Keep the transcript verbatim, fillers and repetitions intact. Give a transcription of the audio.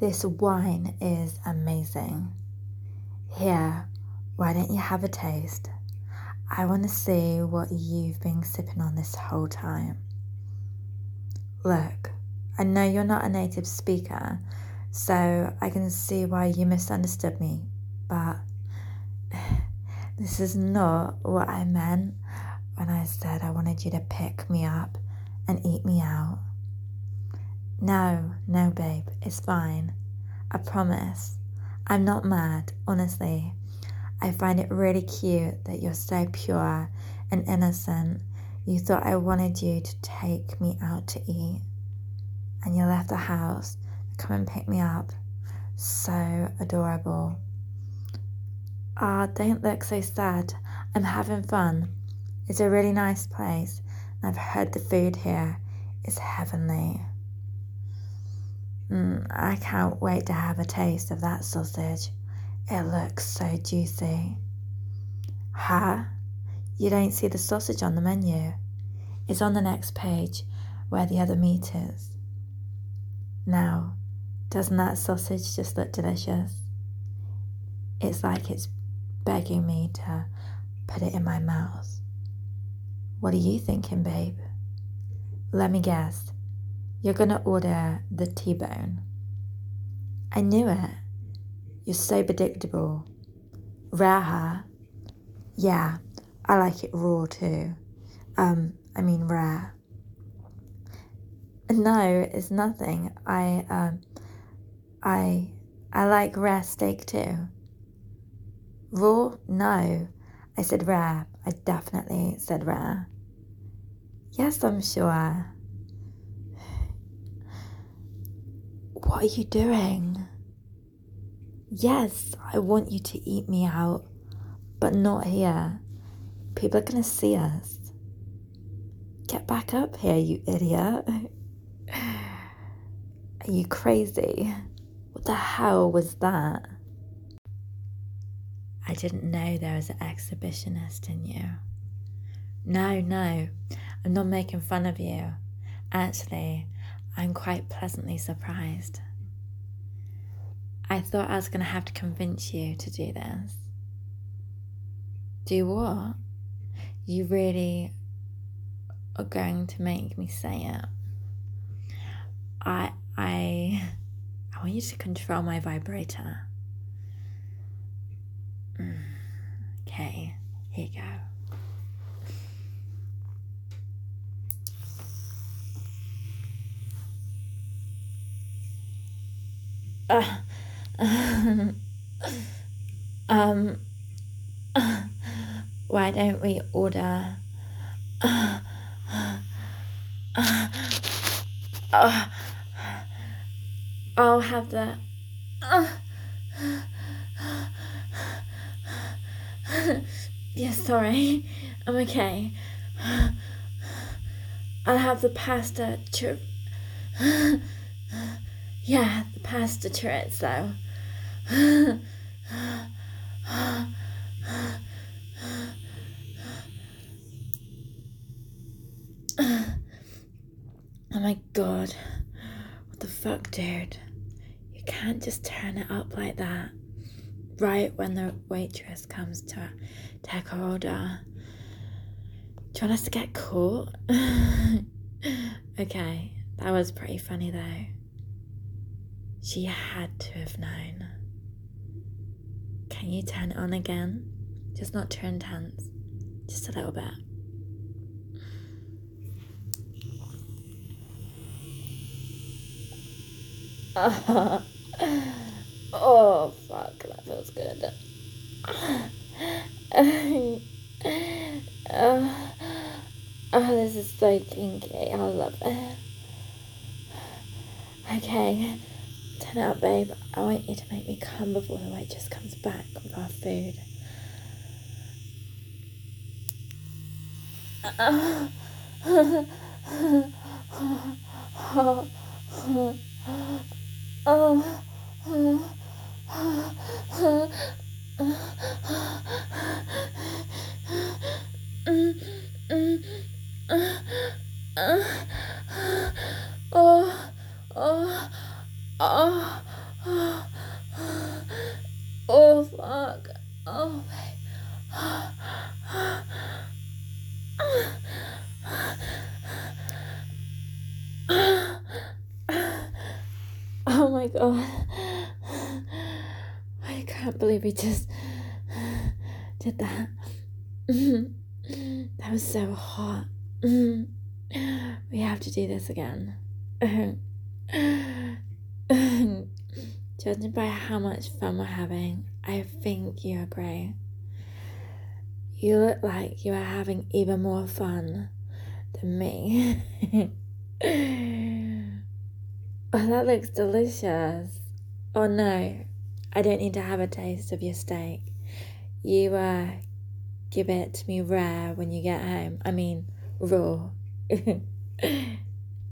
This wine is amazing. Here, why don't you have a taste? I want to see what you've been sipping on this whole time. Look, I know you're not a native speaker, so I can see why you misunderstood me, but this is not what I meant when I said I wanted you to pick me up and eat me out. No, no, babe, it's fine. I promise. I'm not mad, honestly. I find it really cute that you're so pure and innocent. You thought I wanted you to take me out to eat, and you left the house to come and pick me up. So adorable. Ah, oh, don't look so sad. I'm having fun. It's a really nice place, and I've heard the food here is heavenly. Mm, I can't wait to have a taste of that sausage. It looks so juicy. Huh? You don't see the sausage on the menu. It's on the next page where the other meat is. Now, doesn't that sausage just look delicious? It's like it's begging me to put it in my mouth. What are you thinking, babe? Let me guess. You're gonna order the T-bone. I knew it. You're so predictable. Rare, huh? Yeah, I like it raw too. Um, I mean rare. No, it's nothing. I, um, I, I like rare steak too. Raw? No. I said rare. I definitely said rare. Yes, I'm sure. What are you doing? Yes, I want you to eat me out, but not here. People are gonna see us. Get back up here, you idiot. Are you crazy? What the hell was that? I didn't know there was an exhibitionist in you. No, no, I'm not making fun of you. Actually, I'm quite pleasantly surprised. I thought I was going to have to convince you to do this. Do what? You really are going to make me say it? I, I, I want you to control my vibrator. Mm, okay, here you go. Uh, um, why don't we order? Uh, uh, uh, I'll have the. Uh, yeah, sorry, I'm okay. I'll have the pasta chor. Yeah, the pasta chorizo. Oh my god. What the fuck, dude? You can't just turn it up like that. Right when the waitress comes to take her order. Do you want us to get caught? Okay, that was pretty funny though. She had to have known. Can you turn it on again? Just not too intense. Just a little bit. Uh, oh, fuck, that feels good. Uh, oh, this is so kinky. I love it. Okay, turn it up, babe. I want you to make me come before the waitress comes back with our food. Uh, Oh, oh, oh, oh, Oh, fuck. Oh, oh my god. I can't believe we just did that. That was so hot. We have to do this again. Judging by how much fun we're having, I think you agree. You look like you are having even more fun than me. Oh, that looks delicious. Oh no, I don't need to have a taste of your steak. You uh, give it to me rare when you get home. I mean, raw.